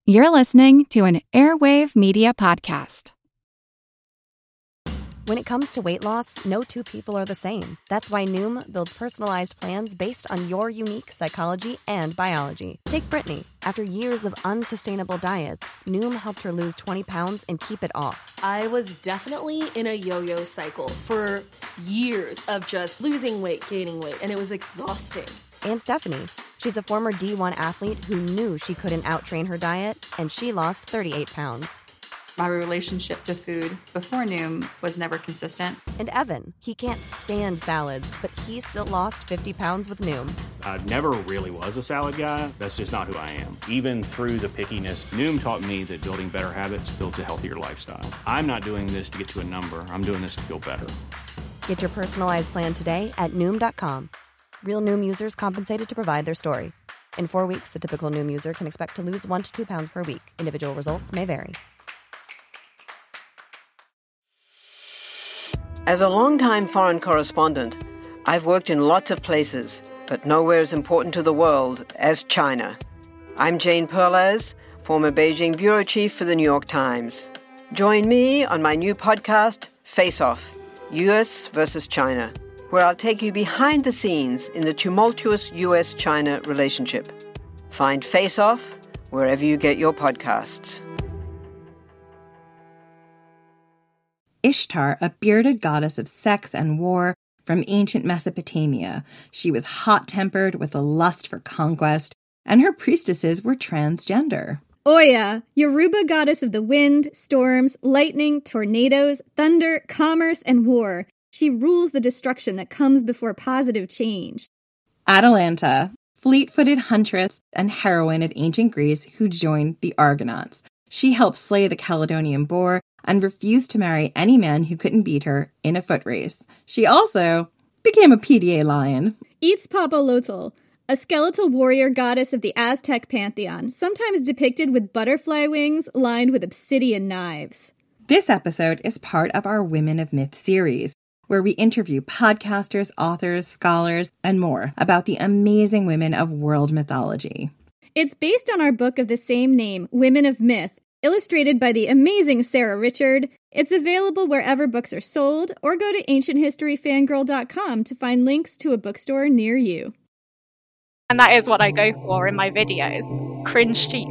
You're listening to an Airwave Media Podcast. When it comes to weight loss, no two people are the same. That's why Noom builds personalized plans based on your unique psychology and biology. Take Brittany. After years of unsustainable diets, Noom helped her lose 20 pounds and keep it off. I was definitely in a yo-yo cycle for years of just losing weight, gaining weight, and it was exhausting. And Stephanie. She's a former D1 athlete who knew she couldn't outtrain her diet, and she lost 38 pounds. My relationship to food before Noom was never consistent. And Evan, he can't stand salads, but he still lost 50 pounds with Noom. I never really was a salad guy. That's just not who I am. Even through the pickiness, Noom taught me that building better habits builds a healthier lifestyle. I'm not doing this to get to a number. I'm doing this to feel better. Get your personalized plan today at Noom.com. Real Noom users compensated to provide their story. In 4 weeks, the typical Noom user can expect to lose 1 to 2 pounds per week. Individual results may vary. As a longtime foreign correspondent, I've worked in lots of places, but nowhere as important to the world as China. I'm Jane Perlez, former Beijing bureau chief for the New York Times. Join me on my new podcast, Face Off, U.S. versus China, where I'll take you behind the scenes in the tumultuous U.S.-China relationship. Find Face Off wherever you get your podcasts. Ishtar, a bearded goddess of sex and war from ancient Mesopotamia. She was hot-tempered with a lust for conquest, and her priestesses were transgender. Oya, Yoruba goddess of the wind, storms, lightning, tornadoes, thunder, commerce, and war. She rules the destruction that comes before positive change. Atalanta, fleet-footed huntress and heroine of ancient Greece who joined the Argonauts. She helped slay the Caledonian boar and refused to marry any man who couldn't beat her in a foot race. She also became a PDA lion. Itzpapalotl, a skeletal warrior goddess of the Aztec pantheon, sometimes depicted with butterfly wings lined with obsidian knives. This episode is part of our Women of Myth series, where we interview podcasters, authors, scholars, and more about the amazing women of world mythology. It's based on our book of the same name, Women of Myth, illustrated by the amazing Sarah Richard. It's available wherever books are sold, or go to ancienthistoryfangirl.com to find links to a bookstore near you. And that is what I go for in my videos. Cringe cheap.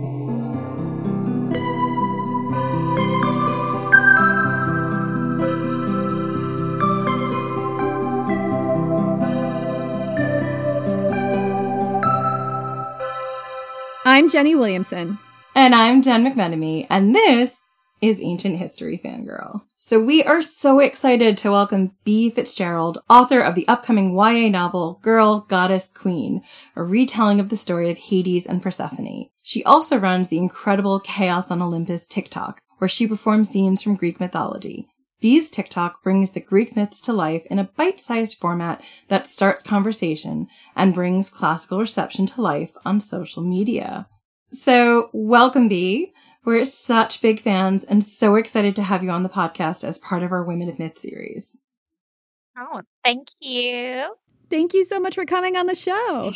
I'm Jenny Williamson. And I'm Jen McMenemy, and this is Ancient History Fangirl. So we are so excited to welcome Bea Fitzgerald, author of the upcoming YA novel Girl, Goddess, Queen, a retelling of the story of Hades and Persephone. She also runs the incredible Chaos on Olympus TikTok, where she performs scenes from Greek mythology. Bea's TikTok brings the Greek myths to life in a bite-sized format that starts conversation and brings classical reception to life on social media. So, welcome, Bea. We're such big fans and so excited to have you on the podcast as part of our Women of Myth series. Oh, thank you. Thank you so much for coming on the show.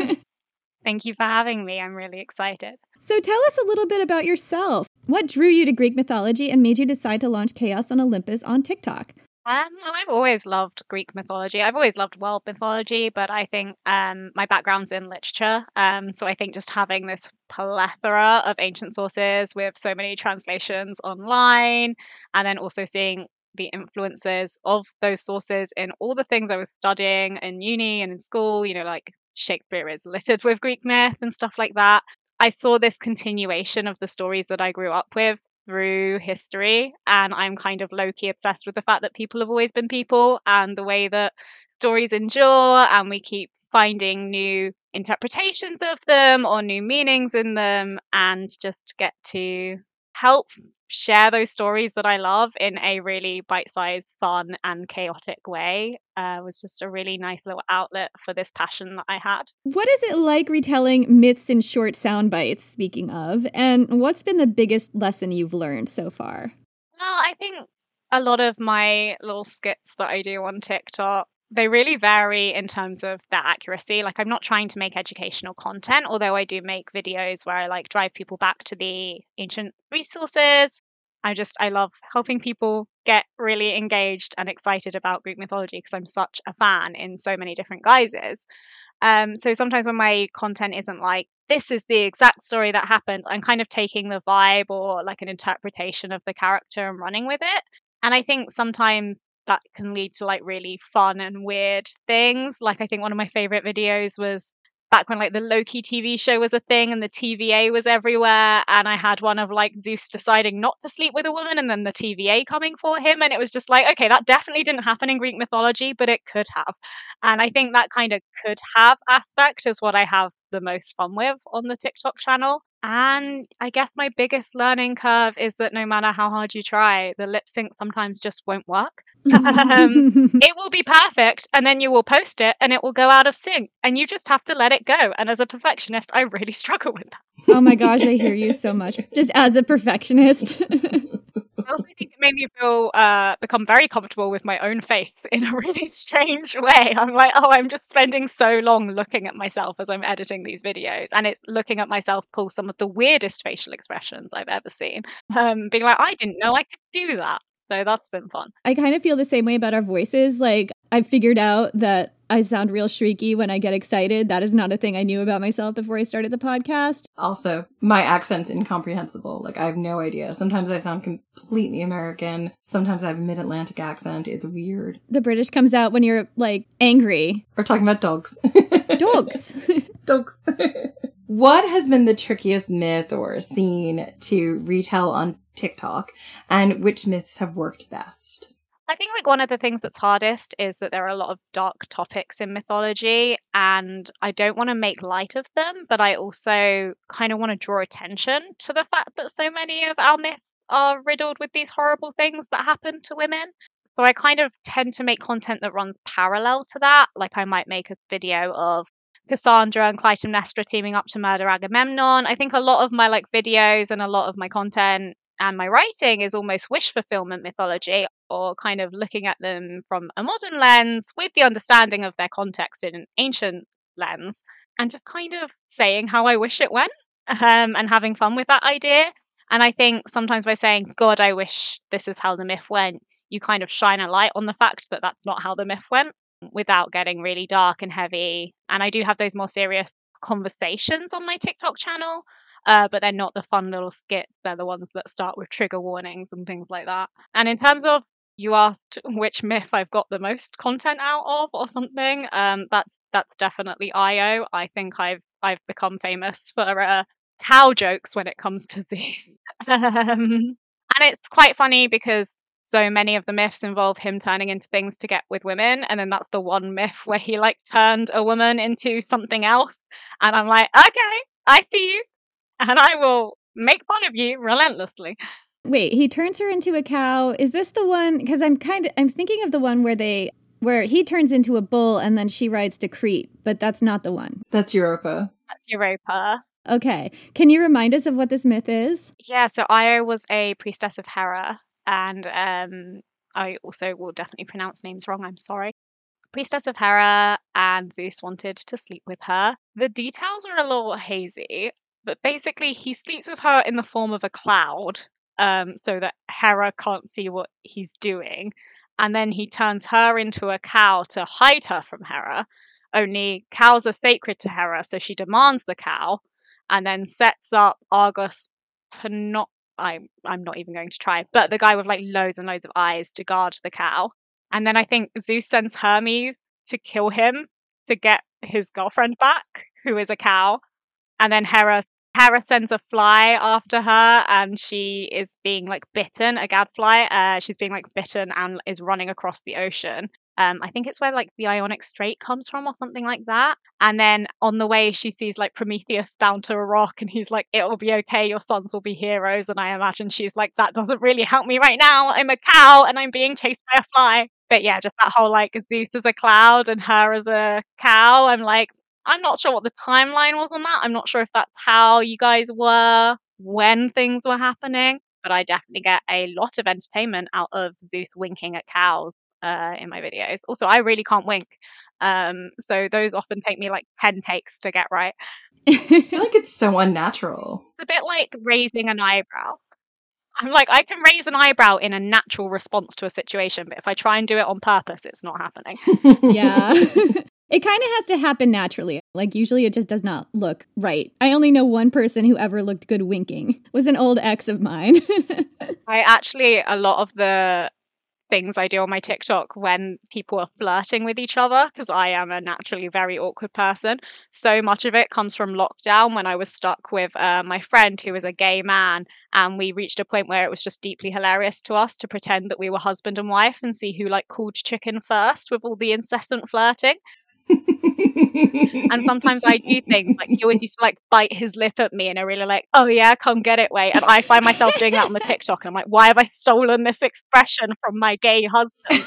Thank you for having me. I'm really excited. So tell us a little bit about yourself. What drew you to Greek mythology and made you decide to launch Chaos on Olympus on TikTok? Well, I've always loved Greek mythology. I've always loved world mythology, but I think my background's in literature. So I think just having this plethora of ancient sources with so many translations online, and then also seeing the influences of those sources in all the things I was studying in uni and in school, like Shakespeare is littered with Greek myth and stuff like that. I saw this continuation of the stories that I grew up with through history, and I'm kind of low-key obsessed with the fact that people have always been people and the way that stories endure, and we keep finding new interpretations of them or new meanings in them, and just get to help share those stories that I love in a really bite-sized, fun and chaotic way was just a really nice little outlet for this passion that I had. What is it like retelling myths in short sound bites, speaking of, and what's been the biggest lesson you've learned so far? Well, I think a lot of my little skits that I do on TikTok They really vary in terms of their accuracy. Like, I'm not trying to make educational content, although I do make videos where I like drive people back to the ancient resources. I love helping people get really engaged and excited about Greek mythology because I'm such a fan in so many different guises. So sometimes when my content isn't like, this is the exact story that happened, I'm kind of taking the vibe or like an interpretation of the character and running with it. And I think sometimes that can lead to like really fun and weird things. Like, I think one of my favorite videos was back when like the Loki TV show was a thing and the TVA was everywhere, and I had one of like Zeus deciding not to sleep with a woman and then the TVA coming for him, and it was just like, okay, that definitely didn't happen in Greek mythology, but it could have. And I think that kind of could have aspect is what I have the most fun with on the TikTok channel. And I guess my biggest learning curve is that no matter how hard you try, the lip sync sometimes just won't work. It will be perfect, and then you will post it and it will go out of sync, and you just have to let it go. And as a perfectionist, I really struggle with that. Oh my gosh, I hear you so much. Just as a perfectionist. I also think it made me feel become very comfortable with my own faith in a really strange way. I'm like, oh, I'm just spending so long looking at myself as I'm editing these videos, and it looking at myself pull some of the weirdest facial expressions I've ever seen. Being like, I didn't know I could do that. So that's been fun. I kind of feel the same way about our voices. Like, I've figured out that I sound real shrieky when I get excited. That is not a thing I knew about myself before I started the podcast. Also, my accent's incomprehensible. Like, I have no idea. Sometimes I sound completely American. Sometimes I have a mid-Atlantic accent. It's weird. The British comes out when you're, like, angry. We're talking about dogs. Dogs. Dogs. What has been the trickiest myth or scene to retell on TikTok, and which myths have worked best? I think like one of the things that's hardest is that there are a lot of dark topics in mythology, and I don't want to make light of them, but I also kind of want to draw attention to the fact that so many of our myths are riddled with these horrible things that happen to women. So I kind of tend to make content that runs parallel to that. Like, I might make a video of Cassandra and Clytemnestra teaming up to murder Agamemnon. I think a lot of my like videos and a lot of my content and my writing is almost wish fulfillment mythology, or kind of looking at them from a modern lens with the understanding of their context in an ancient lens, and just kind of saying how I wish it went, and having fun with that idea. And I think sometimes by saying, God, I wish this is how the myth went, you kind of shine a light on the fact that that's not how the myth went, without getting really dark and heavy. And I do have those more serious conversations on my TikTok channel, but they're not the fun little skits. They're the ones that start with trigger warnings and things like that. And in terms of, you asked which myth I've got the most content out of or something, that's definitely Io. I think I've become famous for cow jokes when it comes to these. And it's quite funny because so many of the myths involve him turning into things to get with women, and then that's the one myth where he like turned a woman into something else, and I'm like, okay, I see you, and I will make fun of you relentlessly. Wait, he turns her into a cow. Is this the one? Because I'm thinking of the one where he turns into a bull and then she rides to Crete, but that's not the one. That's Europa. That's Europa. Okay. Can you remind us of what this myth is? Yeah, so Io was a priestess of Hera, and I also will definitely pronounce names wrong, I'm sorry. Priestess of Hera, and Zeus wanted to sleep with her. The details are a little hazy, but basically he sleeps with her in the form of a cloud, so that Hera can't see what he's doing. And then he turns her into a cow to hide her from Hera. Only cows are sacred to Hera, so she demands the cow, and then sets up Argos I'm not even going to try, but the guy with like loads and loads of eyes to guard the cow. And then I think Zeus sends Hermes to kill him to get his girlfriend back, who is a cow. And then Hera sends a fly after her, and she is being like bitten, a gadfly. She's being like bitten and is running across the ocean. I think it's where like the Ionic Strait comes from or something like that. And then on the way she sees like Prometheus bound to a rock, and he's like, it'll be okay, your sons will be heroes. And I imagine she's like, that doesn't really help me right now. I'm a cow and I'm being chased by a fly. But yeah, just that whole like Zeus as a cloud and her as a cow. I'm like, I'm not sure what the timeline was on that. I'm not sure if that's how you guys were when things were happening. But I definitely get a lot of entertainment out of Zeus winking at cows in my videos. Also, I really can't wink. So those often take me like 10 takes to get right. I feel like it's so unnatural. It's a bit like raising an eyebrow. I'm like, I can raise an eyebrow in a natural response to a situation, but if I try and do it on purpose, it's not happening. Yeah. It kind of has to happen naturally. Like, usually it just does not look right. I only know one person who ever looked good winking. It was an old ex of mine. A lot of the things I do on my TikTok when people are flirting with each other, because I am a naturally very awkward person. So much of it comes from lockdown when I was stuck with my friend who was a gay man, and we reached a point where it was just deeply hilarious to us to pretend that we were husband and wife and see who like called chicken first with all the incessant flirting. And sometimes I do things like he always used to like bite his lip at me in a really like, oh yeah, come get it way. And I find myself doing that on the TikTok, and I'm like, why have I stolen this expression from my gay husband?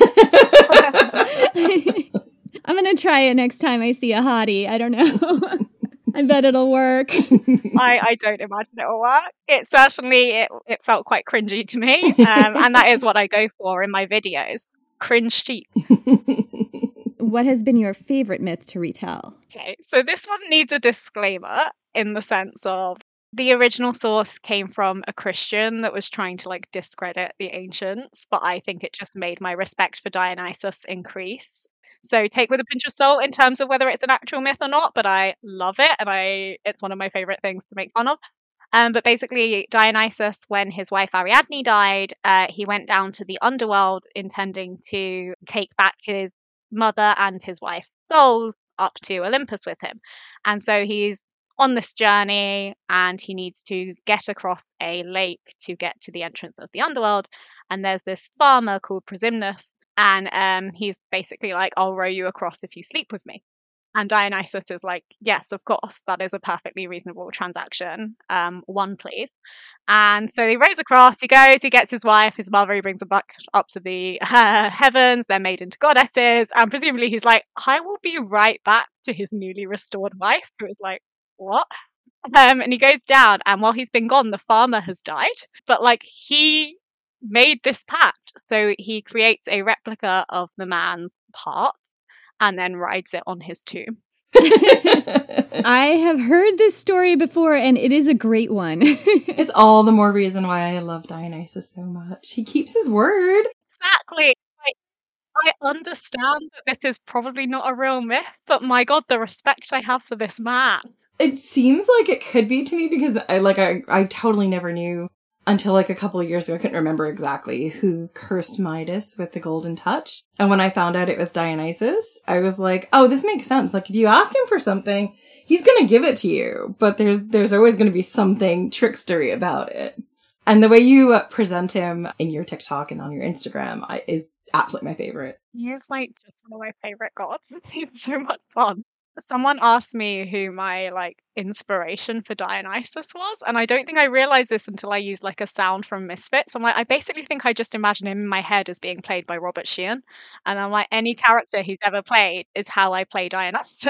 I'm gonna try it next time I see a hottie. I don't know. I bet it'll work. I don't imagine it'll work. It certainly it felt quite cringy to me, and that is what I go for in my videos. Cringe cheap. What has been your favorite myth to retell? Okay, so this one needs a disclaimer in the sense of the original source came from a Christian that was trying to like discredit the ancients, but I think it just made my respect for Dionysus increase. So take with a pinch of salt in terms of whether it's an actual myth or not, but I love it, and it's one of my favorite things to make fun of. But basically, Dionysus, when his wife Ariadne died, he went down to the underworld intending to take back his mother and his wife's souls up to Olympus with him. And so he's on this journey, and he needs to get across a lake to get to the entrance of the underworld. And there's this farmer called Prysymnus, and he's basically like, I'll row you across if you sleep with me. And Dionysus is like, yes, of course, that is a perfectly reasonable transaction. One, please. And so he rows across, he goes, he gets his wife, his mother, he brings them back up to the heavens, they're made into goddesses, and presumably he's like, I will be right back, to his newly restored wife, who is like, what? And he goes down, and while he's been gone, the farmer has died, but like he made this pact, so he creates a replica of the man's heart, and then rides it on his tomb. I have heard this story before, and it is a great one. It's all the more reason why I love Dionysus so much. He keeps his word. Exactly. Like, I understand that this is probably not a real myth, but my God, the respect I have for this man. It seems like it could be to me because I totally never knew until like a couple of years ago. I couldn't remember exactly who cursed Midas with the golden touch. And when I found out it was Dionysus, I was like, oh, this makes sense. Like if you ask him for something, he's going to give it to you, but there's always going to be something trickstery about it. And the way you present him in your TikTok and on your Instagram is absolutely my favorite. He is like just one of my favorite gods. He's so much fun. Someone asked me who my like inspiration for Dionysus was, and I don't think I realized this until I used like a sound from Misfits. I'm like, I basically think I just imagine him in my head as being played by Robert Sheehan, and I'm like, any character he's ever played is how I play Dionysus.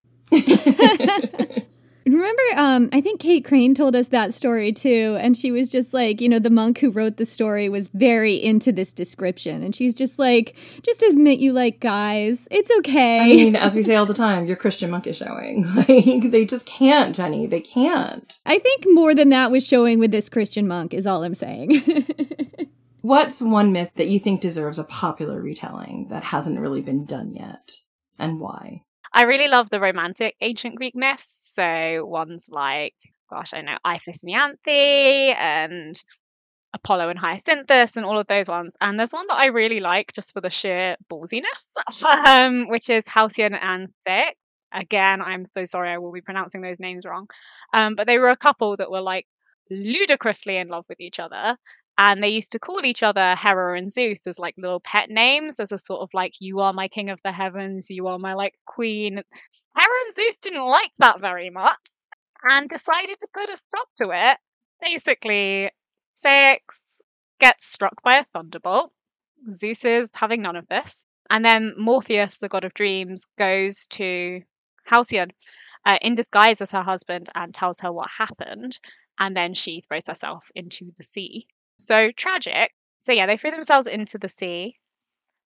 Remember, I think Kate Crane told us that story too, and she was just like, the monk who wrote the story was very into this description, and she's just like, just admit you like guys. It's okay. I mean, as we say all the time, your Christian monk is showing. Like, they just can't, Jenny. They can't. I think more than that was showing with this Christian monk is all I'm saying. What's one myth that you think deserves a popular retelling that hasn't really been done yet, and why? I really love the romantic ancient Greek myths. So ones like, gosh, I know Iphis and Ianthe and Apollo and Hyacinthus and all of those ones. And there's one that I really like just for the sheer ballsiness, which is Halcyon and Thix. Again, I'm so sorry, I will be pronouncing those names wrong. But they were a couple that were like ludicrously in love with each other. And they used to call each other Hera and Zeus as like little pet names, as a sort of like, you are my king of the heavens, you are my like queen. Hera and Zeus didn't like that very much and decided to put a stop to it. Basically, Syx gets struck by a thunderbolt. Zeus is having none of this. And then Morpheus, the god of dreams, goes to Halcyon in disguise as her husband and tells her what happened. And then she throws herself into the sea. So tragic. So yeah, they threw themselves into the sea.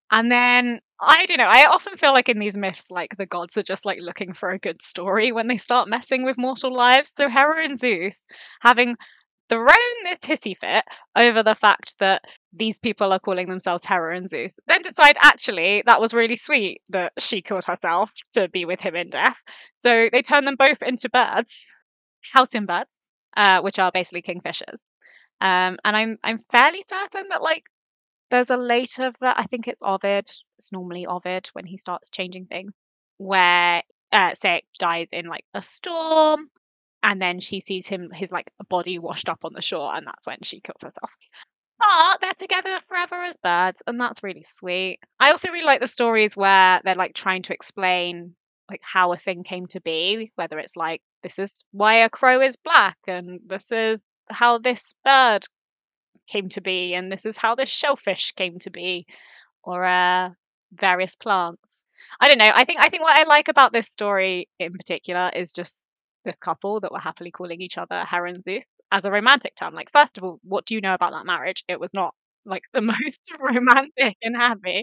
And then, I don't know, I often feel like in these myths, like, the gods are just, like, looking for a good story when they start messing with mortal lives. So Hera and Zeus, having thrown this hissy fit over the fact that these people are calling themselves Hera and Zeus, then decide, actually, that was really sweet that she killed herself to be with him in death. So they turn them both into birds, halcyon birds, which are basically kingfishers. And I'm fairly certain that, like, there's a later, I think it's Ovid, it's normally Ovid when he starts changing things, where Saix dies in, like, a storm, and then she sees his, like, body washed up on the shore, and that's when she killed herself. But they're together forever as birds, and that's really sweet. I also really like the stories where they're, like, trying to explain, like, how a thing came to be, whether it's like, this is why a crow is black, and this is how this bird came to be, and this is how this shellfish came to be, or various plants. I don't know. I think what I like about this story in particular is just the couple that were happily calling each other Hera and Zeus as a romantic term. Like, first of all, what do you know about that marriage? It was not, like, the most romantic and happy.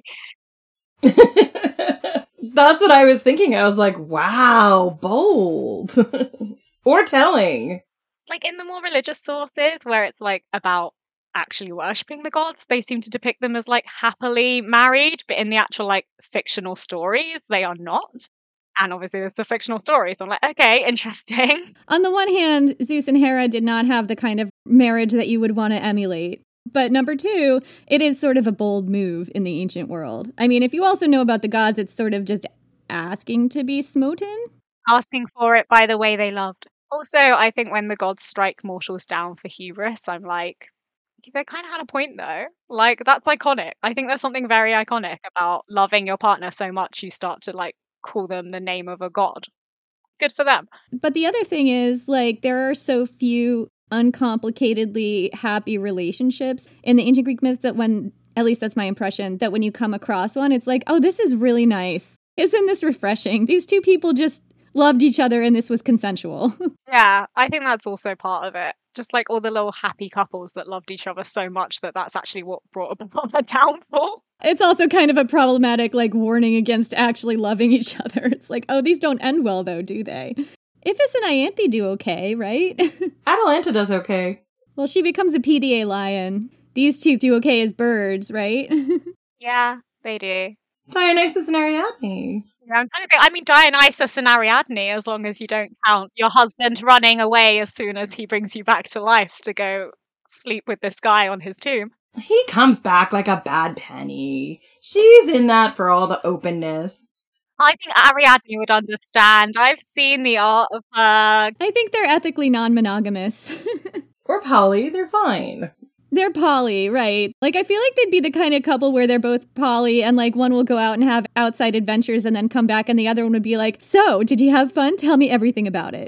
That's what I was thinking. I was like, wow, bold. Or telling. Like, in the more religious sources where it's, like, about actually worshipping the gods, they seem to depict them as, like, happily married, but in the actual, like, fictional stories, they are not. And obviously it's a fictional story, so I'm like, okay, interesting. On the one hand, Zeus and Hera did not have the kind of marriage that you would want to emulate. But number two, it is sort of a bold move in the ancient world. I mean, if you also know about the gods, it's sort of just asking to be smoten. Asking for it by the way they loved. Also, I think when the gods strike mortals down for hubris, I'm like, they kind of had a point, though. Like, that's iconic. I think there's something very iconic about loving your partner so much you start to, like, call them the name of a god. Good for them. But the other thing is, like, there are so few uncomplicatedly happy relationships in the ancient Greek myths that when, at least that's my impression, that when you come across one, it's like, oh, this is really nice. Isn't this refreshing? These two people just loved each other and this was consensual. Yeah, I think that's also part of it. Just like all the little happy couples that loved each other so much that that's actually what brought about the downfall. It's also kind of a problematic, like, warning against actually loving each other. It's like, oh, these don't end well, though, do they? Iphis and Ianthe do okay, right? Atalanta does okay. Well, she becomes a PDA lion. These two do okay as birds, right? Yeah, they do. Dionysus and Ariadne. Yeah, I'm trying to think. I mean, Dionysus and Ariadne, as long as you don't count your husband running away as soon as he brings you back to life to go sleep with this guy on his tomb. He comes back like a bad penny. She's in that for all the openness. I think Ariadne would understand. I've seen the art of her. I think they're ethically non-monogamous. Or poly, they're fine. They're poly, right. Like, I feel like they'd be the kind of couple where they're both poly and, like, one will go out and have outside adventures and then come back and the other one would be like, so, did you have fun? Tell me everything about it.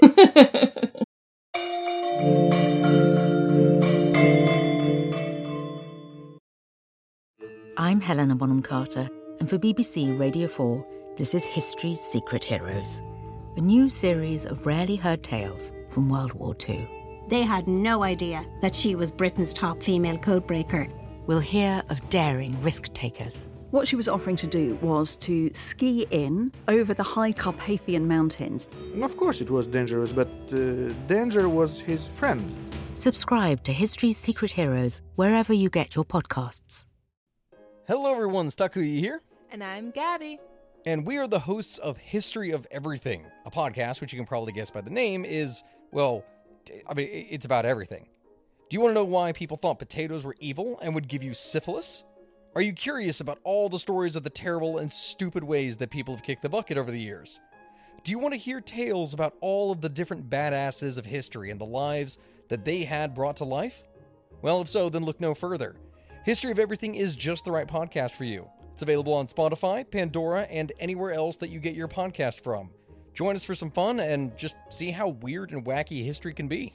I'm Helena Bonham Carter, and for BBC Radio 4, this is History's Secret Heroes, a new series of rarely heard tales from World War II. They had no idea that she was Britain's top female codebreaker. We'll hear of daring risk-takers. What she was offering to do was to ski in over the high Carpathian mountains. Of course it was dangerous, but danger was his friend. Subscribe to History's Secret Heroes wherever you get your podcasts. Hello everyone, it's Takuya here. And I'm Gabby. And we are the hosts of History of Everything, a podcast which you can probably guess by the name is, well, I mean, it's about everything. Do you want to know why people thought potatoes were evil and would give you syphilis? Are you curious about all the stories of the terrible and stupid ways that people have kicked the bucket over the years? Do you want to hear tales about all of the different badasses of history and the lives that they had brought to life? Well, if so, then look no further. History of Everything is just the right podcast for you. It's available on Spotify, Pandora, and anywhere else that you get your podcast from. Join us for some fun and just see how weird and wacky history can be.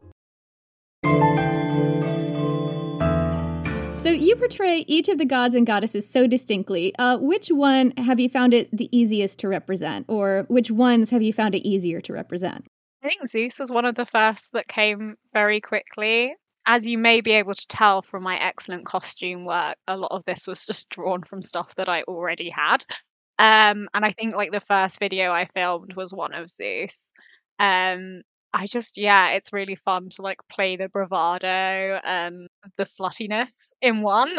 So you portray each of the gods and goddesses so distinctly. Which one have you found it the easiest to represent? Or which ones have you found it easier to represent? I think Zeus was one of the first that came very quickly. as you may be able to tell from my excellent costume work, a lot of this was just drawn from stuff that I already had. And I think like the first video I filmed was one of Zeus. It's really fun to like play the bravado and the sluttiness in one.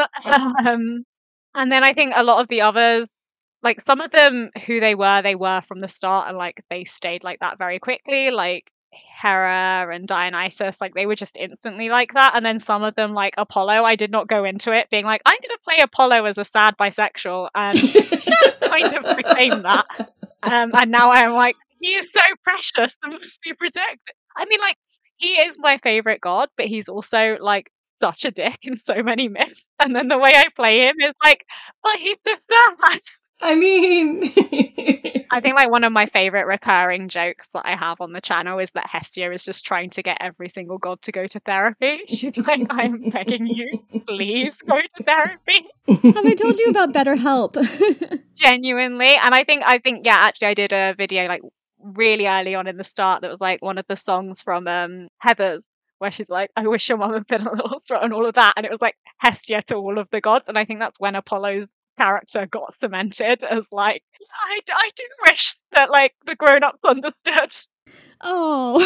And then I think a lot of the others, like some of them who they were from the start, and like they stayed like that very quickly, like Hera and Dionysus, like they were just instantly like that. And then some of them, like Apollo, I did not go into it being like, I'm going to play Apollo as a sad bisexual, and kind of became that. And now I'm like, he is so precious and must be protected. I mean, like, he is my favorite god, but he's also like such a dick in so many myths. And then the way I play him is like, but he's so sad. I mean, I think like one of my favorite recurring jokes that I have on the channel is that Hestia is just trying to get every single god to go to therapy. She's like, I'm begging you, please go to therapy. Have I told you about BetterHelp? Genuinely. And I think, yeah, actually I did a video like really early on in the start that was like one of the songs from Heathers, where she's like, I wish your mum had been a little strong and all of that. And it was like Hestia to all of the gods. And I think that's when Apollo's character got cemented as like, I do wish that like the grown-ups understood. Oh.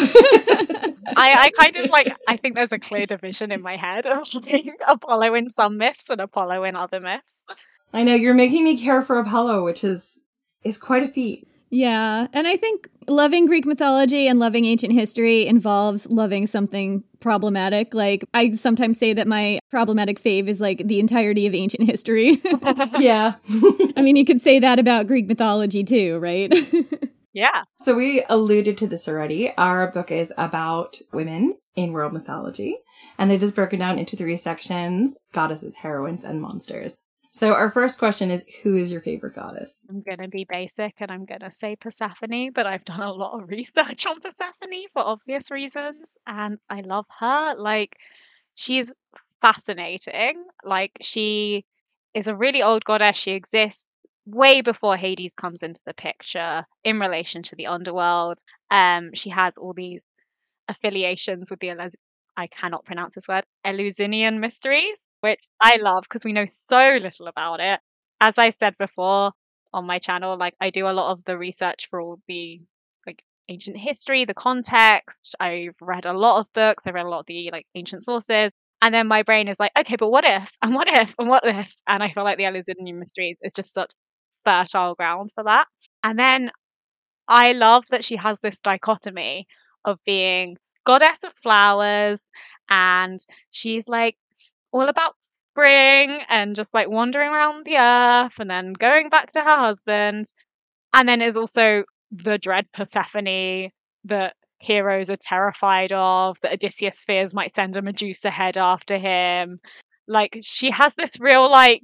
I kind of like, I think there's a clear division in my head of like Apollo in some myths and Apollo in other myths. I know, you're making me care for Apollo, which is quite a feat. Yeah, and I think loving Greek mythology and loving ancient history involves loving something problematic. Like, I sometimes say that my problematic fave is like the entirety of ancient history. Yeah. I mean, you could say that about Greek mythology too, right? Yeah. So we alluded to this already. Our book is about women in world mythology, and it is broken down into 3 sections: goddesses, heroines, and monsters. So our first question is, who is your favorite goddess? I'm going to be basic and I'm going to say Persephone, but I've done a lot of research on Persephone for obvious reasons, and I love her. Like, she's fascinating. Like, she is a really old goddess. She exists way before Hades comes into the picture in relation to the underworld. She has all these affiliations with the I cannot pronounce this word, Eleusinian mysteries, which I love because we know so little about it. As I said before on my channel, like I do a lot of the research for all the like ancient history, the context. I've read a lot of books. I've read a lot of the like ancient sources. And then my brain is like, okay, but what if? And what if? And what if? And I feel like the Eleusinian mysteries is just such fertile ground for that. And then I love that she has this dichotomy of being goddess of flowers, and she's like all about spring and just like wandering around the earth and then going back to her husband, and then is also the dread Persephone that heroes are terrified of, that Odysseus fears might send a Medusa head after him. Like, she has this real like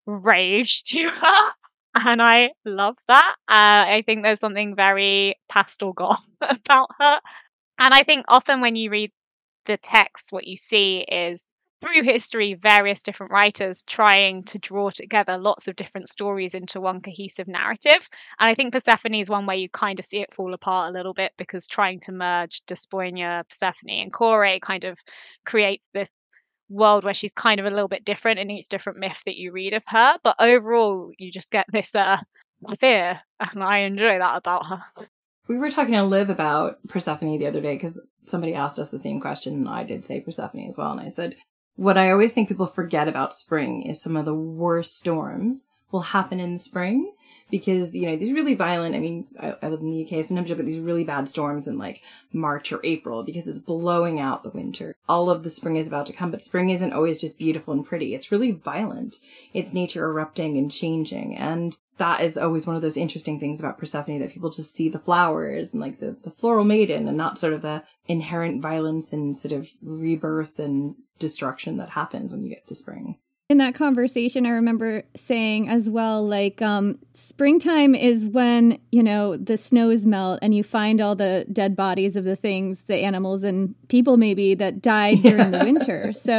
rage to her, and I love that. I think there's something very pastel goth about her. And I think often when you read the text, what you see is through history, various different writers trying to draw together lots of different stories into one cohesive narrative. And I think Persephone is one where you kind of see it fall apart a little bit, because trying to merge Despoina, Persephone, and Kore kind of creates this world where she's kind of a little bit different in each different myth that you read of her. But overall, you just get this fear, and I enjoy that about her. We were talking to Liv about Persephone the other day because somebody asked us the same question, and I did say Persephone as well. And I said, what I always think people forget about spring is some of the worst storms will happen in the spring, because, you know, these really violent, I mean, I live in the UK, sometimes you'll get these really bad storms in like March or April because it's blowing out the winter. All of the spring is about to come, but spring isn't always just beautiful and pretty. It's really violent. It's nature erupting and changing. And that is always one of those interesting things about Persephone, that people just see the flowers and like the floral maiden, and not sort of the inherent violence and sort of rebirth and destruction that happens when you get to spring. In that conversation, I remember saying as well, like, springtime is when, you know, the snows melt and you find all the dead bodies of the things, the animals and people maybe that died during the winter. So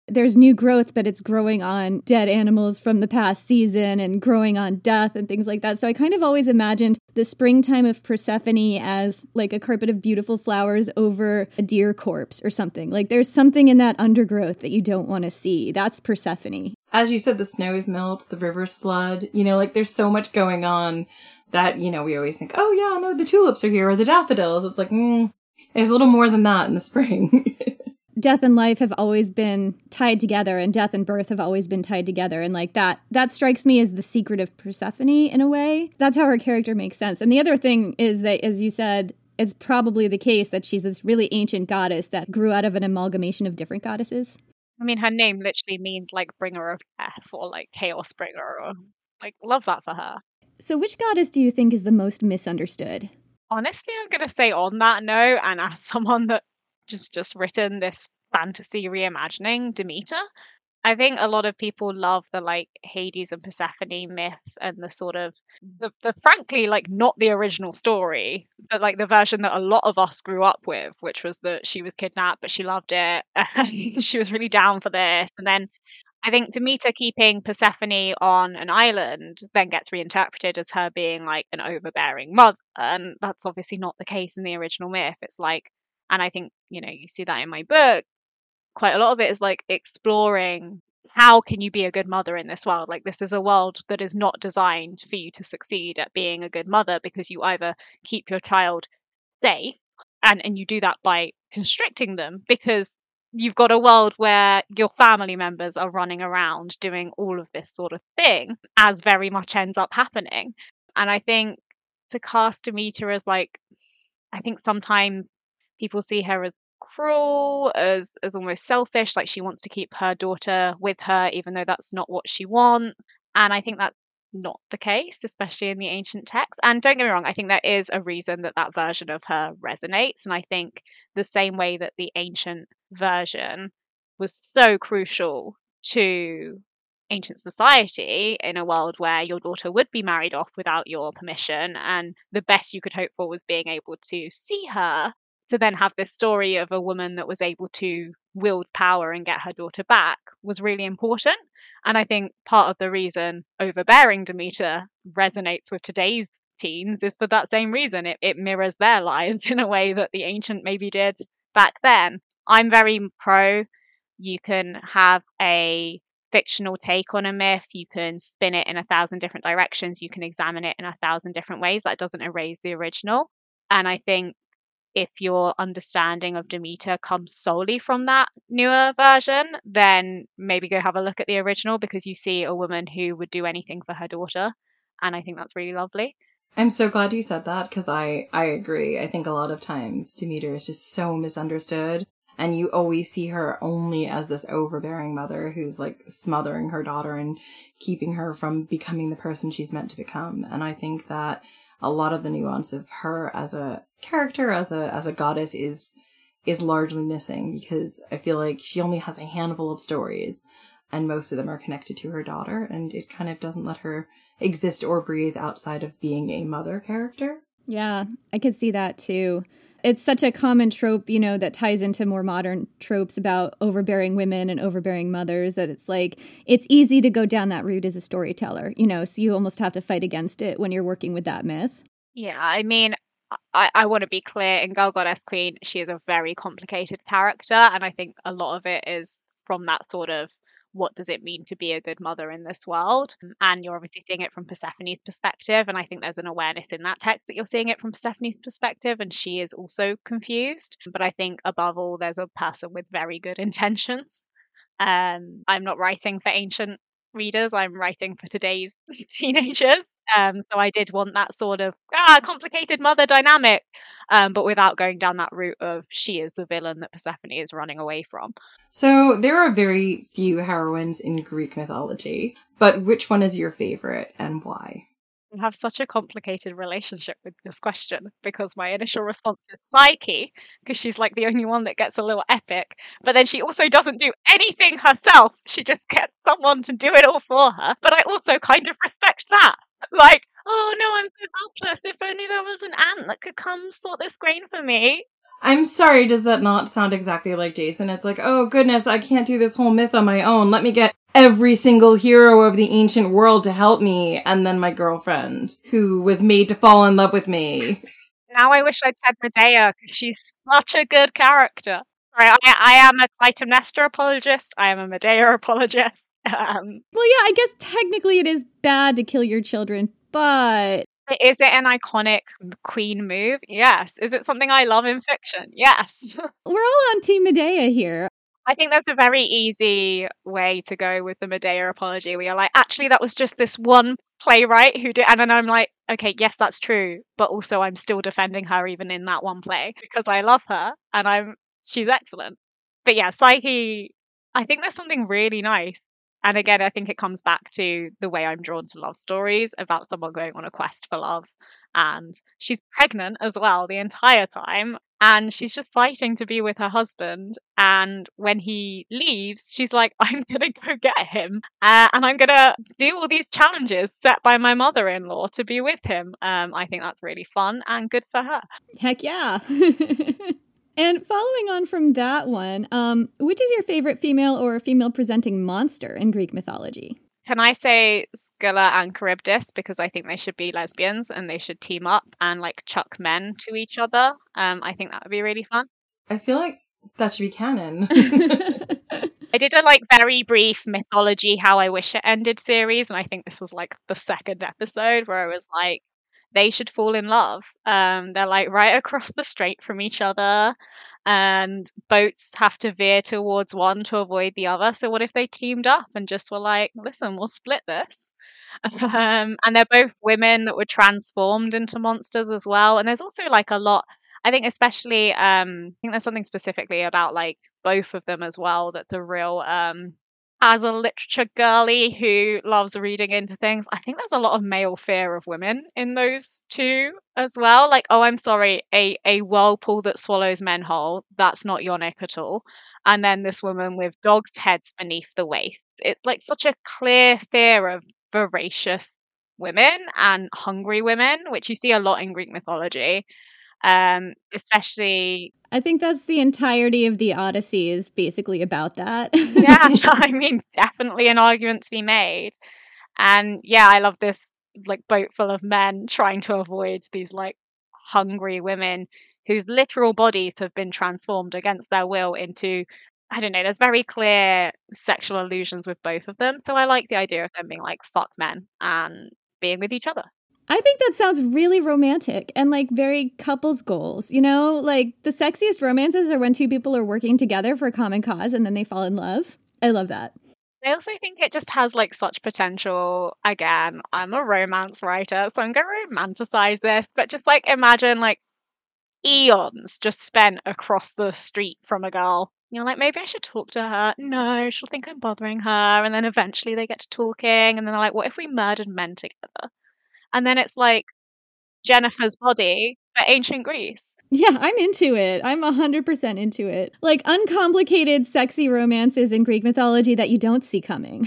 there's new growth, but it's growing on dead animals from the past season and growing on death and things like that. So I kind of always imagined the springtime of Persephone as like a carpet of beautiful flowers over a deer corpse or something. Like there's something in that undergrowth that you don't want to see. That's Persephone. As you said, the snows melt, the rivers flood, like there's so much going on that, we always think, oh yeah, no, the tulips are here or the daffodils. It's like, there's a little more than that in the spring. Death and life have always been tied together, and death and birth have always been tied together. And like that strikes me as the secret of Persephone in a way. That's how her character makes sense. And the other thing is that, as you said, it's probably the case that she's this really ancient goddess that grew out of an amalgamation of different goddesses. I mean, her name literally means like bringer of death or like chaos bringer, or like love that for her. So which goddess do you think is the most misunderstood? Honestly, I'm going to say on that note, and as someone that just written this fantasy reimagining, Demeter, I think a lot of people love the like Hades and Persephone myth and the sort of the frankly like not the original story, but like the version that a lot of us grew up with, which was that she was kidnapped but she loved it and she was really down for this. And then I think Demeter keeping Persephone on an island then gets reinterpreted as her being like an overbearing mother, and that's obviously not the case in the original myth. It's like, and I think you see that in my book, quite a lot of it is like exploring how can you be a good mother in this world. Like this is a world that is not designed for you to succeed at being a good mother, because you either keep your child safe and you do that by constricting them, because you've got a world where your family members are running around doing all of this sort of thing, as very much ends up happening. And I think to cast Demeter as like, I think sometimes people see her as cruel, as almost selfish, like she wants to keep her daughter with her even though that's not what she wants. And I think that's not the case, especially in the ancient text. And don't get me wrong, I think there is a reason that version of her resonates. And I think the same way that the ancient version was so crucial to ancient society in a world where your daughter would be married off without your permission, and the best you could hope for was being able to see her, to then have this story of a woman that was able to wield power and get her daughter back was really important. And I think part of the reason overbearing Demeter resonates with today's teens is for that same reason. It mirrors their lives in a way that the ancient maybe did back then. I'm very pro, you can have a fictional take on a myth, you can spin it in 1,000 different directions, you can examine it in 1,000 different ways. That doesn't erase the original. And I think if your understanding of Demeter comes solely from that newer version, then maybe go have a look at the original, because you see a woman who would do anything for her daughter. And I think that's really lovely. I'm so glad you said that, because I agree. I think a lot of times Demeter is just so misunderstood, and you always see her only as this overbearing mother who's like smothering her daughter and keeping her from becoming the person she's meant to become. And I think that a lot of the nuance of her as a character, as a goddess is largely missing, because I feel like she only has a handful of stories and most of them are connected to her daughter, and it kind of doesn't let her exist or breathe outside of being a mother character. Yeah, I could see that too. It's such a common trope, that ties into more modern tropes about overbearing women and overbearing mothers, that it's like, it's easy to go down that route as a storyteller, so you almost have to fight against it when you're working with that myth. Yeah, I mean, I want to be clear, in Girl Goddess Queen, she is a very complicated character, and I think a lot of it is from that sort of, what does it mean to be a good mother in this world? And you're obviously seeing it from Persephone's perspective, and I think there's an awareness in that text that you're seeing it from Persephone's perspective, and she is also confused. But I think above all, there's a person with very good intentions. I'm not writing for ancient readers, I'm writing for today's teenagers. So I did want that sort of complicated mother dynamic, but without going down that route of she is the villain that Persephone is running away from. So there are very few heroines in Greek mythology, but which one is your favorite and why? I have such a complicated relationship with this question, because my initial response is Psyche, because she's like the only one that gets a little epic, but then she also doesn't do anything herself. She just gets someone to do it all for her. But I also kind of respect that. Like, oh no, I'm so helpless. If only there was an ant that could come sort this grain for me. I'm sorry, does that not sound exactly like Jason? It's like, oh goodness, I can't do this whole myth on my own. Let me get every single hero of the ancient world to help me, and then my girlfriend, who was made to fall in love with me. Now I wish I'd said Medea, because she's such a good character. Right, I am a Clytemnestra apologist. I am a Medea apologist. Well, yeah, I guess technically it is bad to kill your children, but... Is it an iconic queen move? Yes. Is it something I love in fiction? Yes. We're all on Team Medea here. I think that's a very easy way to go with the Medea apology, where you're like, actually, that was just this one playwright who did, and then I'm like, okay, yes, that's true, but also I'm still defending her even in that one play, because I love her, and she's excellent. But yeah, Psyche, I think there's something really nice. And again, I think it comes back to the way I'm drawn to love stories about someone going on a quest for love. And she's pregnant as well the entire time. And she's just fighting to be with her husband. And when he leaves, she's like, I'm going to go get him. And I'm going to do all these challenges set by my mother-in-law to be with him. I think that's really fun and good for her. Heck yeah. And following on from that one, which is your favorite female or female-presenting monster in Greek mythology? Can I say Scylla and Charybdis, because I think they should be lesbians and they should team up and like chuck men to each other. I think that would be really fun. I feel like that should be canon. I did a very brief mythology How I Wish It Ended series, and I think this was like the second episode where I was like, they should fall in love. They're like right across the strait from each other, and boats have to veer towards one to avoid the other. So what if they teamed up and just were like, listen, we'll split this? And they're both women that were transformed into monsters as well. And there's also like a lot, I think especially, I think there's something specifically about like both of them as well that's a real... as a literature girly who loves reading into things, I think there's a lot of male fear of women in those two as well. Like, oh, I'm sorry, a whirlpool that swallows men whole, that's not Yonick at all. And then this woman with dogs' heads beneath the waist. It's like such a clear fear of voracious women and hungry women, which you see a lot in Greek mythology. Especially... I think that's the entirety of the Odyssey is basically about that. Yeah, I mean, definitely an argument to be made. And yeah, I love this like boat full of men trying to avoid these like hungry women whose literal bodies have been transformed against their will into, I don't know, there's very clear sexual allusions with both of them. So I like the idea of them being like fuck men and being with each other. I think that sounds really romantic and like very couples goals, you know, like the sexiest romances are when two people are working together for a common cause and then they fall in love. I love that. I also think it just has like such potential. Again, I'm a romance writer, so I'm going to romanticize this, but just like imagine like eons just spent across the street from a girl. You're like, maybe I should talk to her. No, she'll think I'm bothering her. And then eventually they get to talking and then they're like, what if we murdered men together? And then it's like Jennifer's Body, but ancient Greece. Yeah, I'm into it. I'm 100% into it. Like uncomplicated, sexy romances in Greek mythology that you don't see coming.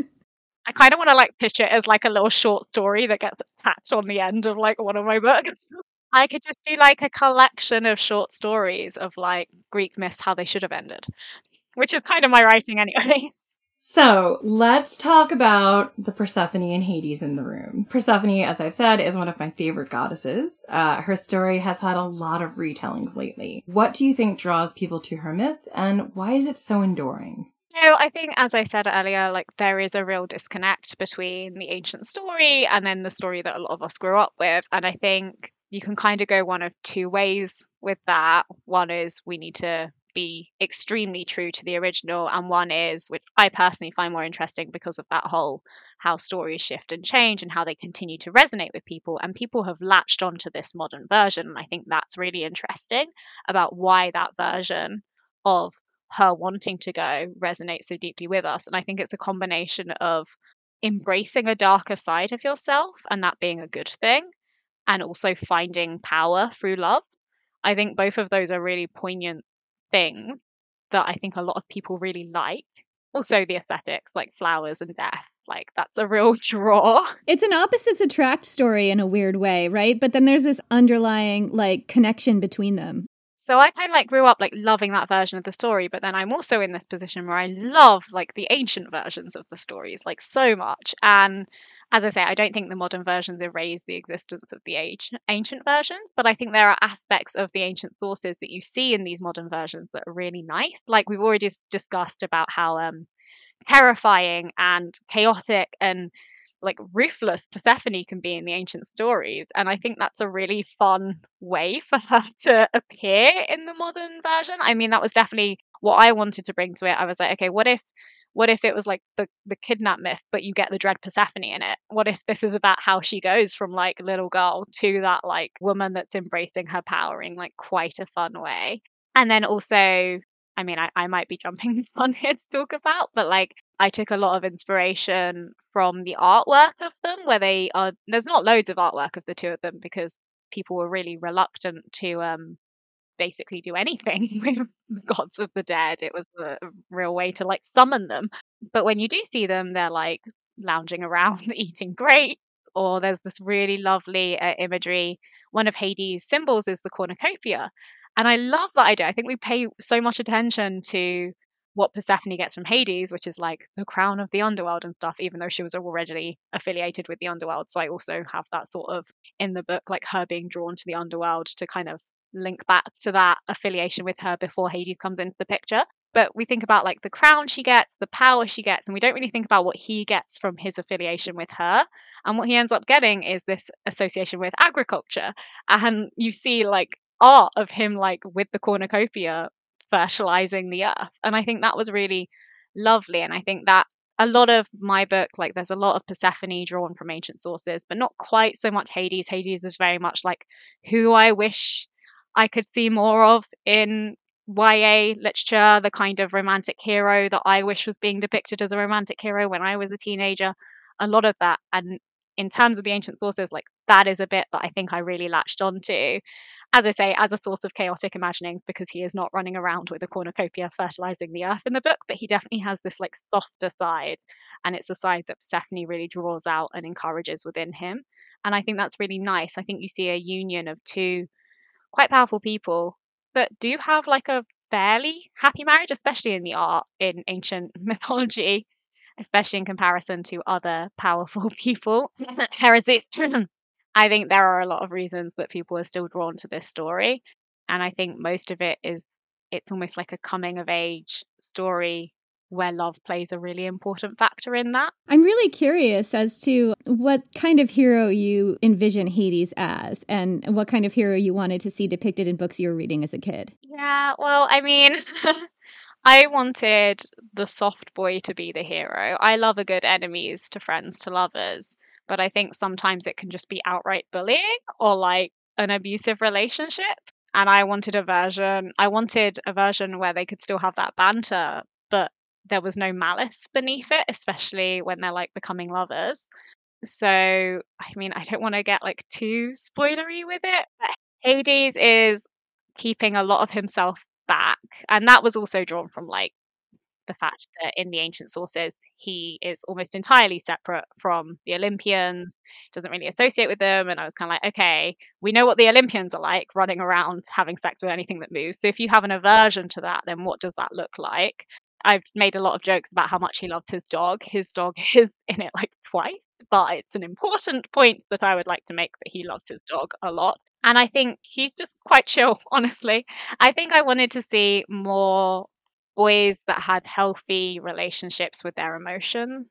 I kind of want to like pitch it as like a little short story that gets attached on the end of like one of my books. I could just do like a collection of short stories of like Greek myths, how they should have ended, which is kind of my writing anyway. So let's talk about the Persephone and Hades in the room. Persephone, as I've said, is one of my favorite goddesses. Her story has had a lot of retellings lately. What do you think draws people to her myth, and why is it so enduring? I think, as I said earlier, like there is a real disconnect between the ancient story and then the story that a lot of us grew up with. And I think you can kind of go one of two ways with that. One is we need to be extremely true to the original, and one is, which I personally find more interesting because of that whole how stories shift and change and how they continue to resonate with people, and people have latched onto this modern version. And I think that's really interesting about why that version of her wanting to go resonates so deeply with us. And I think it's a combination of embracing a darker side of yourself and that being a good thing, and also finding power through love. I think both of those are really poignant things that I think a lot of people really like. Also the aesthetics, like flowers and death, like that's a real draw. It's an opposites attract story in a weird way, right? But then there's this underlying like connection between them. So I kind of like grew up like loving that version of the story, but then I'm also in this position where I love like the ancient versions of the stories like so much. And as I say, I don't think the modern versions erase the existence of the ancient versions, but I think there are aspects of the ancient sources that you see in these modern versions that are really nice. Like we've already discussed about how terrifying and chaotic and like ruthless Persephone can be in the ancient stories, and I think that's a really fun way for her to appear in the modern version. I mean, that was definitely what I wanted to bring to it. I was like, okay, what if it was like the kidnap myth, but you get the dread Persephone in it? What if this is about how she goes from like little girl to that like woman that's embracing her power in like quite a fun way? And then also, I mean, I might be jumping the gun here to talk about, but like I took a lot of inspiration from the artwork of them, where there's not loads of artwork of the two of them because people were really reluctant to basically do anything with the gods of the dead. It was a real way to like summon them. But when you do see them, they're like lounging around eating grapes, or there's this really lovely imagery. One of Hades' symbols is the cornucopia. And I love that idea. I think we pay so much attention to what Persephone gets from Hades, which is like the crown of the underworld and stuff, even though she was already affiliated with the underworld. So I also have that sort of in the book, like her being drawn to the underworld to kind of link back to that affiliation with her before Hades comes into the picture. But we think about like the crown she gets, the power she gets, and we don't really think about what he gets from his affiliation with her. And what he ends up getting is this association with agriculture. And you see like art of him like with the cornucopia fertilizing the earth. And I think that was really lovely. And I think that a lot of my book, like there's a lot of Persephone drawn from ancient sources, but not quite so much Hades. Hades is very much like who I wish I could see more of in YA literature, the kind of romantic hero that I wish was being depicted as a romantic hero when I was a teenager. A lot of that. And in terms of the ancient sources, like that is a bit that I think I really latched onto, as I say, as a source of chaotic imaginings, because he is not running around with a cornucopia fertilizing the earth in the book, but he definitely has this like softer side, and it's a side that Persephone really draws out and encourages within him. And I think that's really nice. I think you see a union of two quite powerful people that do have like a fairly happy marriage, especially in the art in ancient mythology, especially in comparison to other powerful people. Heresy. I think there are a lot of reasons that people are still drawn to this story. And I think most of it is it's almost like a coming of age story where love plays a really important factor in that. I'm really curious as to what kind of hero you envision Hades as and what kind of hero you wanted to see depicted in books you were reading as a kid. Yeah, well, I mean, I wanted the soft boy to be the hero. I love a good enemies to friends to lovers, but I think sometimes it can just be outright bullying or like an abusive relationship. And I wanted a version where they could still have that banter, but there was no malice beneath it, especially when they're like becoming lovers. So, I mean, I don't want to get like too spoilery with it, but Hades is keeping a lot of himself back. And that was also drawn from like the fact that in the ancient sources, he is almost entirely separate from the Olympians, doesn't really associate with them. And I was kind of like, okay, we know what the Olympians are like, running around having sex with anything that moves. So if you have an aversion to that, then what does that look like? I've made a lot of jokes about how much he loved his dog. His dog is in it like twice, but it's an important point that I would like to make, that he loves his dog a lot. And I think he's just quite chill, honestly. I think I wanted to see more boys that had healthy relationships with their emotions,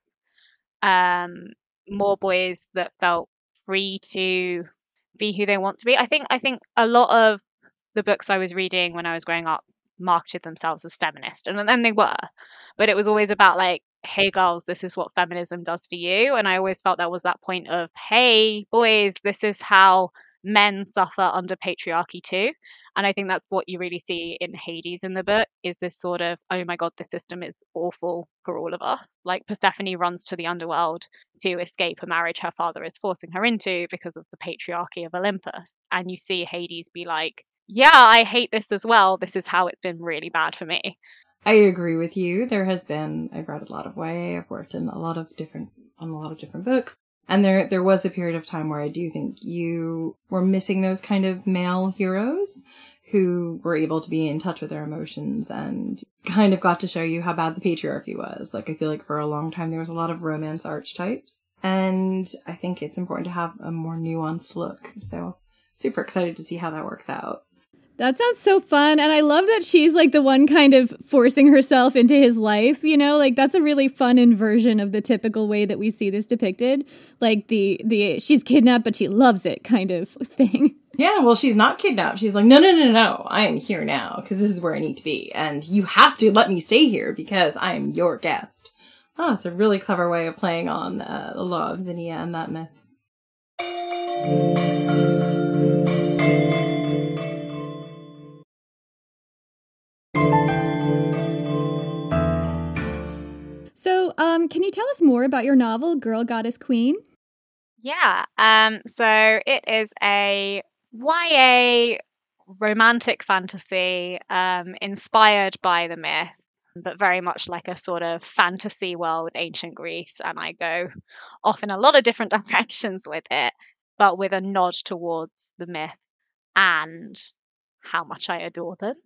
more boys that felt free to be who they want to be. I think a lot of the books I was reading when I was growing up marketed themselves as feminist, and then they were, but it was always about like, hey girls, this is what feminism does for you. And I always felt there was that point of, hey boys, this is how men suffer under patriarchy too. And I think that's what you really see in Hades in the book, is this sort of, oh my god, the system is awful for all of us. Like Persephone runs to the underworld to escape a marriage her father is forcing her into because of the patriarchy of Olympus. And you see Hades be like, yeah, I hate this as well. This is how it's been really bad for me. I agree with you. I've read a lot of YA. I've worked in a lot of different books. And there was a period of time where I do think you were missing those kind of male heroes who were able to be in touch with their emotions and kind of got to show you how bad the patriarchy was. Like, I feel like for a long time there was a lot of romance archetypes. And I think it's important to have a more nuanced look. So super excited to see how that works out. That sounds so fun. And I love that she's like the one kind of forcing herself into his life, you know, like that's a really fun inversion of the typical way that we see this depicted. Like the she's kidnapped, but she loves it kind of thing. Yeah, well, she's not kidnapped. She's like, no, I am here now because this is where I need to be. And you have to let me stay here because I am your guest. Oh, it's a really clever way of playing on the law of Zinnia and that myth. So, can you tell us more about your novel, Girl, Goddess, Queen? Yeah, so it is a YA romantic fantasy inspired by the myth, but very much like a sort of fantasy world, ancient Greece, and I go off in a lot of different directions with it, but with a nod towards the myth and how much I adore them.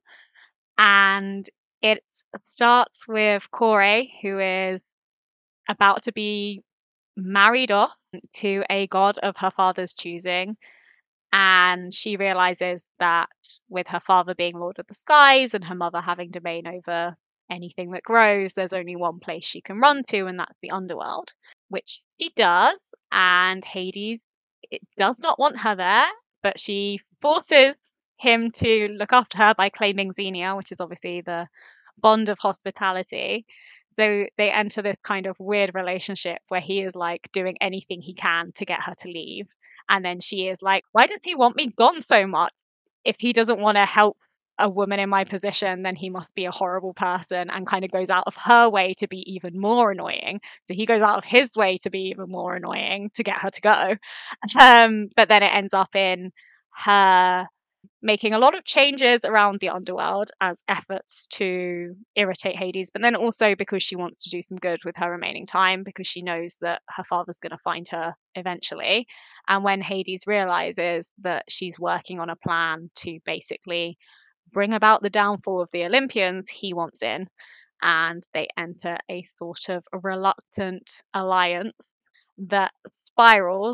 And it starts with Kore, who is about to be married off to a god of her father's choosing. And she realizes that with her father being Lord of the Skies and her mother having domain over anything that grows, there's only one place she can run to, and that's the underworld, which she does. And Hades does not want her there, but she forces him to look after her by claiming Xenia, which is obviously the bond of hospitality. So they enter this kind of weird relationship where he is like doing anything he can to get her to leave. And then she is like, why does he want me gone so much? If he doesn't want to help a woman in my position, then he must be a horrible person, and kind of goes out of her way to be even more annoying. So he goes out of his way to be even more annoying to get her to go. But then it ends up in her making a lot of changes around the underworld as efforts to irritate Hades, but then also because she wants to do some good with her remaining time, because she knows that her father's going to find her eventually. And when Hades realizes that she's working on a plan to basically bring about the downfall of the Olympians, he wants in, and they enter a sort of reluctant alliance that spirals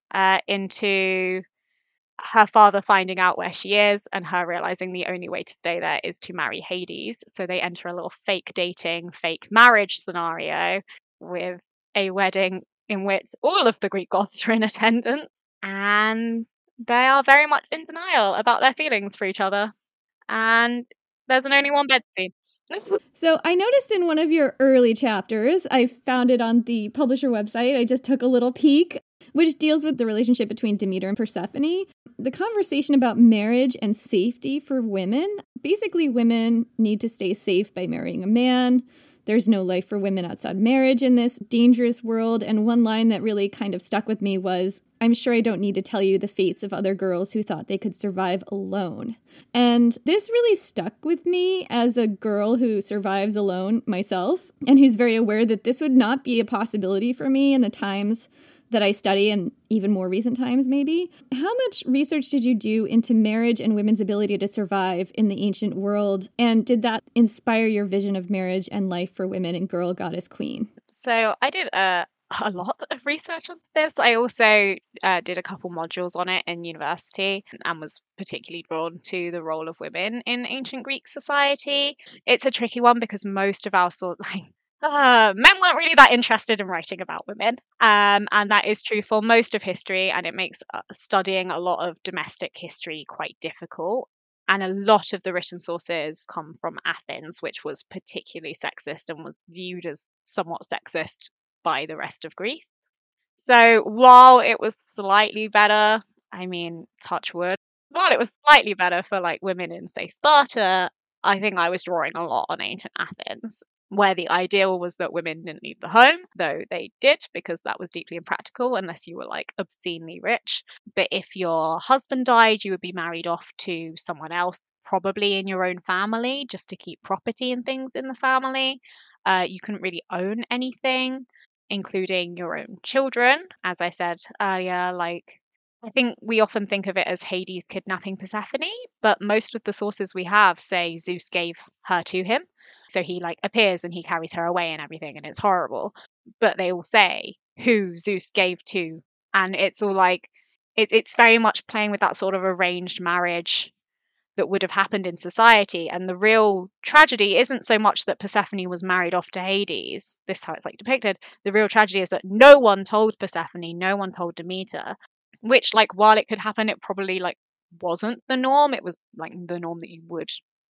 into her father finding out where she is and her realizing the only way to stay there is to marry Hades. So they enter a little fake dating, fake marriage scenario with a wedding in which all of the Greek gods are in attendance, and they are very much in denial about their feelings for each other. And there's only one bed scene. So I noticed in one of your early chapters, I found it on the publisher website, I just took a little peek, which deals with the relationship between Demeter and Persephone. The conversation about marriage and safety for women. Basically, women need to stay safe by marrying a man. There's no life for women outside marriage in this dangerous world. And one line that really kind of stuck with me was, I'm sure I don't need to tell you the fates of other girls who thought they could survive alone. And this really stuck with me as a girl who survives alone myself, and who's very aware that this would not be a possibility for me in the times that I study, and even more recent times maybe. How much research did you do into marriage and women's ability to survive in the ancient world? And did that inspire your vision of marriage and life for women in Girl, Goddess, Queen? So I did a lot of research on this. I also did a couple modules on it in university and was particularly drawn to the role of women in ancient Greek society. It's a tricky one because most of our men weren't really that interested in writing about women. And that is true for most of history, and it makes studying a lot of domestic history quite difficult. And a lot of the written sources come from Athens, which was particularly sexist and was viewed as somewhat sexist by the rest of Greece. So while it was slightly better, I mean, touch wood, while it was slightly better for like women in, say, Sparta, I think I was drawing a lot on ancient Athens, where the ideal was that women didn't leave the home, though they did, because that was deeply impractical unless you were like obscenely rich. But if your husband died, you would be married off to someone else, probably in your own family, just to keep property and things in the family. You couldn't really own anything. including your own children. As I said earlier, like, I think we often think of it as Hades kidnapping Persephone, but most of the sources we have say Zeus gave her to him. So he like appears and he carries her away and everything, and it's horrible. But they all say who Zeus gave to, and it's all like it's very much playing with that sort of arranged marriage that would have happened in society. And the real tragedy isn't so much that Persephone was married off to Hades. This is how it's like depicted. The real tragedy is that no one told Persephone, no one told Demeter, which, like, while it could happen, it probably like wasn't the norm. It was like the norm that you would,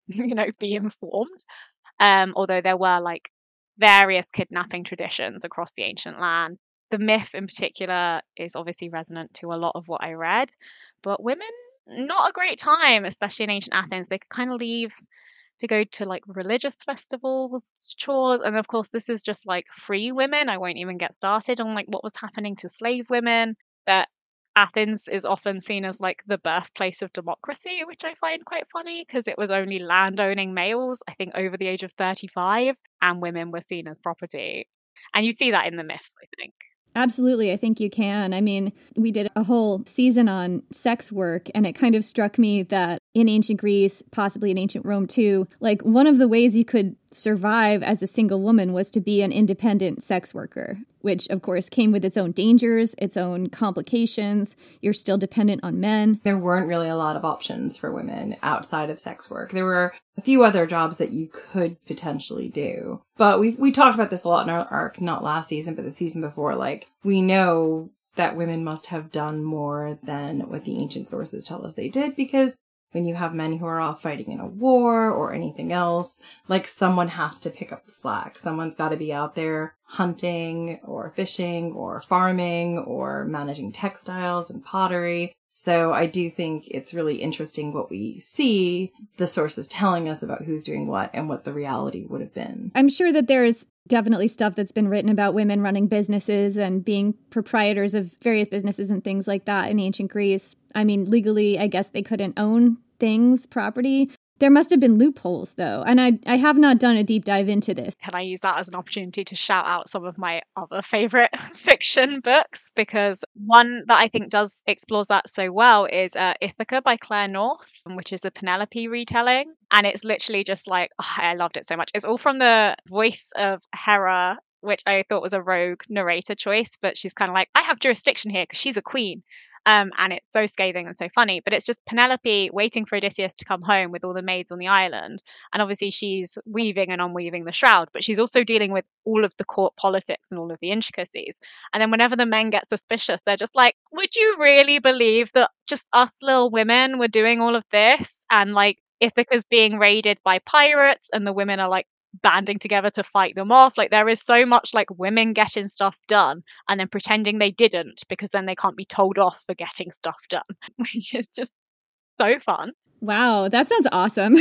be informed. Although there were like various kidnapping traditions across the ancient land. The myth in particular is obviously resonant to a lot of what I read, but women, not a great time, especially in ancient Athens. They could kind of leave to go to like religious festivals, chores, and of course this is just like free women. I won't even get started on like what was happening to slave women. But Athens is often seen as like the birthplace of democracy, which I find quite funny because it was only landowning males, I think over the age of 35, and women were seen as property. And you see that in the myths, I think. Absolutely, I think you can. I mean, we did a whole season on sex work, and it kind of struck me that in ancient Greece, possibly in ancient Rome too, like one of the ways you could survive as a single woman was to be an independent sex worker, which of course came with its own dangers, its own complications. You're still dependent on men. There weren't really a lot of options for women outside of sex work. There were a few other jobs that you could potentially do. But we talked about this a lot in our arc, not last season, but the season before. Like, we know that women must have done more than what the ancient sources tell us they did, because when you have men who are off fighting in a war or anything else, like, someone has to pick up the slack. Someone's got to be out there hunting or fishing or farming or managing textiles and pottery. So I do think it's really interesting what we see the sources telling us about who's doing what and what the reality would have been. I'm sure that there's definitely stuff that's been written about women running businesses and being proprietors of various businesses and things like that in ancient Greece. I mean, legally, I guess they couldn't own things, property. There must have been loopholes, though, and I have not done a deep dive into this. Can I use that as an opportunity to shout out some of my other favourite fiction books? Because one that I think explores that so well is Ithaca by Claire North, which is a Penelope retelling. And it's literally just like, I loved it so much. It's all from the voice of Hera, which I thought was a rogue narrator choice, but she's kind of like, I have jurisdiction here because she's a queen. And it's so scathing and so funny, but it's just Penelope waiting for Odysseus to come home with all the maids on the island. And obviously she's weaving and unweaving the shroud, but she's also dealing with all of the court politics and all of the intricacies. And then whenever the men get suspicious, they're just like, would you really believe that just us little women were doing all of this? And like Ithaca's being raided by pirates and the women are like banding together to fight them off. Like, there is so much like women getting stuff done and then pretending they didn't because then they can't be told off for getting stuff done, which is just so fun. Wow, that sounds awesome.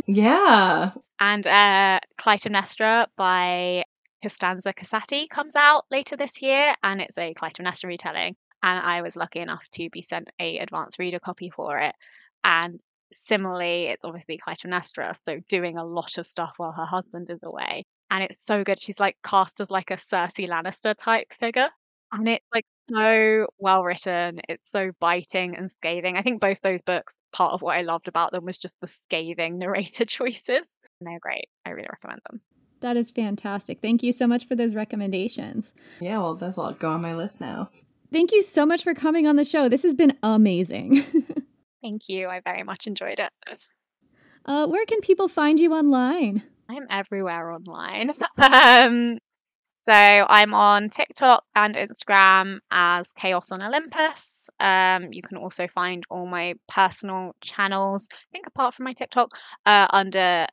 Yeah. And Clytemnestra by Costanza Casati comes out later this year, and it's a Clytemnestra retelling, and I was lucky enough to be sent a advanced reader copy for it. And similarly, it's obviously Clytemnestra, so doing a lot of stuff while her husband is away. And it's so good. She's like cast as like a Cersei Lannister type figure. And it's like so well written. It's so biting and scathing. I think both those books, part of what I loved about them was just the scathing narrator choices. And they're great. I really recommend them. That is fantastic. Thank you so much for those recommendations. Yeah, well, that's all go on my list now. Thank you so much for coming on the show. This has been amazing. Thank you. I very much enjoyed it. Where can people find you online? I'm everywhere online. So I'm on TikTok and Instagram as Chaos on Olympus. You can also find all my personal channels, I think apart from my TikTok, under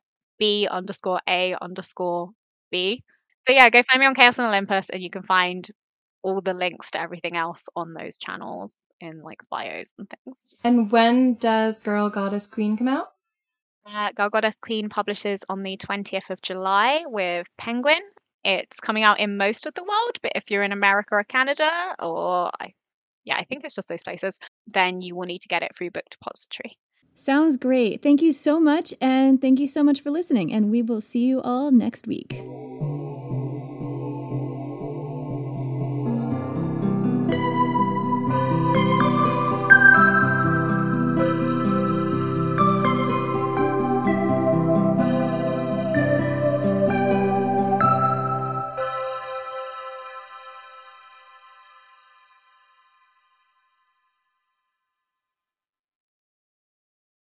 B_A_B. So yeah, go find me on Chaos on Olympus and you can find all the links to everything else on those channels in like bios and things. And when does Girl Goddess Queen come out? Girl Goddess Queen publishes on the 20th of July with Penguin. It's coming out in most of the world, but if you're in America or Canada, or I think it's just those places, then you will need to get it through Book Depository. Sounds great. Thank you so much, and thank you so much for listening, and we will see you all next week.